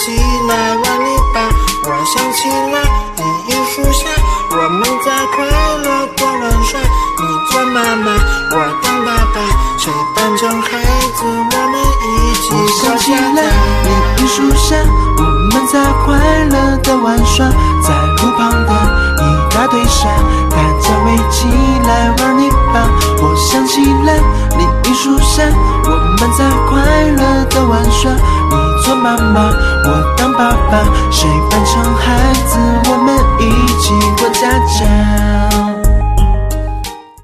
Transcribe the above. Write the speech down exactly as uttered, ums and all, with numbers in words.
起来玩泥巴。我想起了梨荫树下，我们在快乐地玩耍。你做妈妈，我当爸爸，谁扮成孩子，我们一起我想起了梨梨树下，我们在快乐地玩耍，在路旁的一大堆沙，大家围起来玩泥巴。我想起了梨树下，我们在快乐地玩耍，你做妈妈，我当爸爸，谁扮成孩子，我们一起过家家。